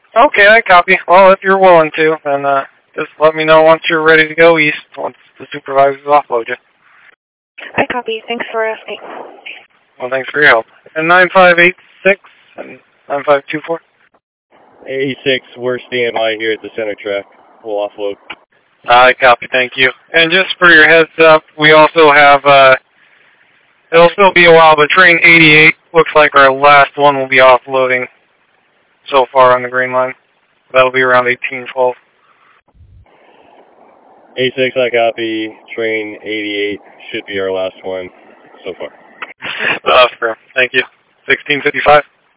Okay, I copy. Well, if you're willing to, then just let me know once you're ready to go east, once the supervisors offload you. I copy. Thanks for asking. Well, thanks for your help. And 9586 and 9524? 86, we're standby here at the center track. We'll offload. I copy, thank you. And just for your heads up, we also have, it'll still be a while, but train 88 looks like our last one will be offloading so far on the green line. That'll be around 1812. 86, I copy. Train 88 should be our last one so far. Thank you. 1655?